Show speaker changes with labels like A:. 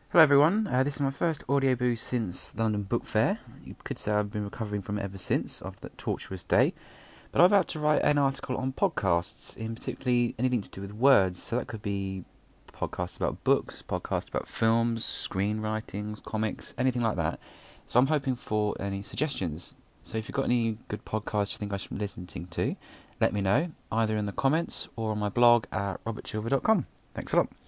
A: Hello everyone, this is my first audio boost since the London Book Fair. You could say I've been recovering from it ever since, after that torturous day. But I'm about to write an article on podcasts, in particularly anything to do with words. So that could be podcasts about books, podcasts about films, screenwritings, comics, anything like that. So I'm hoping for any suggestions. So if you've got any good podcasts you think I should be listening to, let me know, either in the comments or on my blog at robertchilver.com. Thanks a lot.